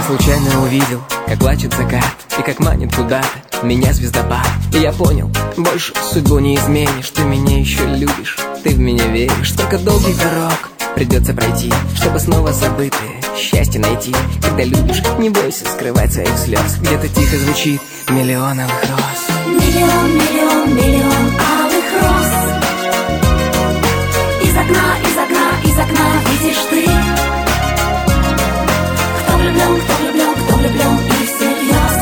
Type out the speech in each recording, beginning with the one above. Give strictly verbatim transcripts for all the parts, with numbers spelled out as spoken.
случайно увидел, как плачет закат и как манит куда-то меня звездопад. И я понял, больше судьбу не изменишь. Ты меня еще любишь, ты в меня веришь. Столько долгих дорог придется пройти, чтобы снова забытое счастье найти. Когда любишь, не бойся скрывать своих слез. Где-то тихо звучит миллион алых роз. Миллион, миллион, миллион алых роз. Из окна, из окна, из окна видишь ты. Кто влюблен, кто влюблен, кто влюблен и всерьез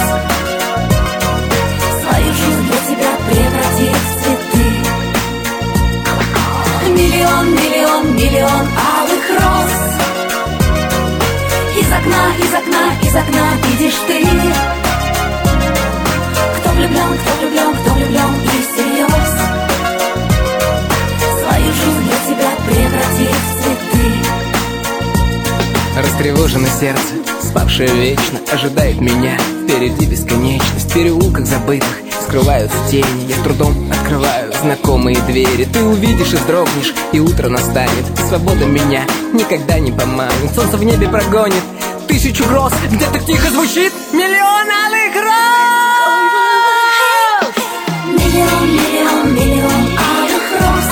свою жизнь для тебя превратит в цветы. Миллион, миллион, миллион алых роз. Из окна, из окна, из окна видишь ты. Кто влюблен, кто влюблен, кто влюблен и всерьез свою жизнь для тебя превратит в цветы. Растревожено сердце, спавшее вечно, ожидает меня. Впереди бесконечность, в переулках забытых скрываются тени. Я с трудом открываю знакомые двери. Ты увидишь и вздрогнешь, и утро настанет. И свобода меня никогда не поманит. Солнце в небе прогонит тысячу гроз. Где-то тихо звучит миллион алых роз. Миллион, миллион, миллион алых роз.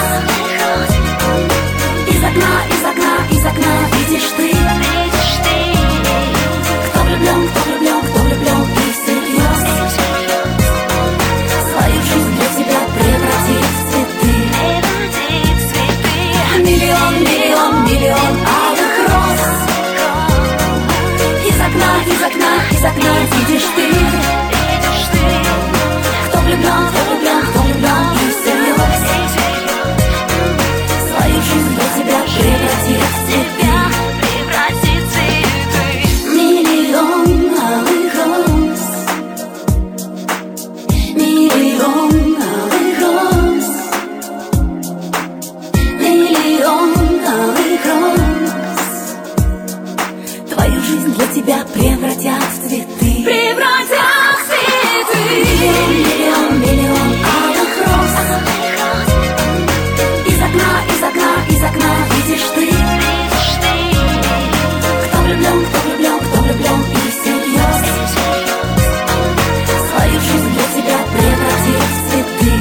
Из окна, из окна, из окна видишь ты. Кто влюблен, кто влюблен, кто влюблен и всерьез свою жизнь для тебя превратит в цветы. Миллион, миллион, миллион алых роз. Из окна, из окна, из окна видишь ты. Кто влюблен, кто влюблен, кто влюблен и всерьез свою жизнь для тебя превратит в цветы. Миллион алых роз. Миллион алых роз. Миллион алых роз. Твою жизнь для тебя превратят в цветы. Превратят в цветы. Миллион, миллион алых роз. Из окна, из окна, из окна видишь ты. Кто влюблен, кто влюблен, кто влюблен и всерьез свою жизнь для тебя превратит в цветы.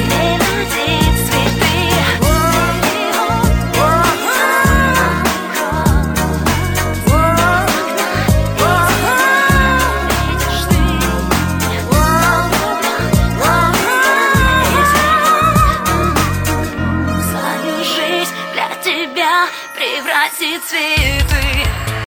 Свою жизнь для тебя превратит в цветы.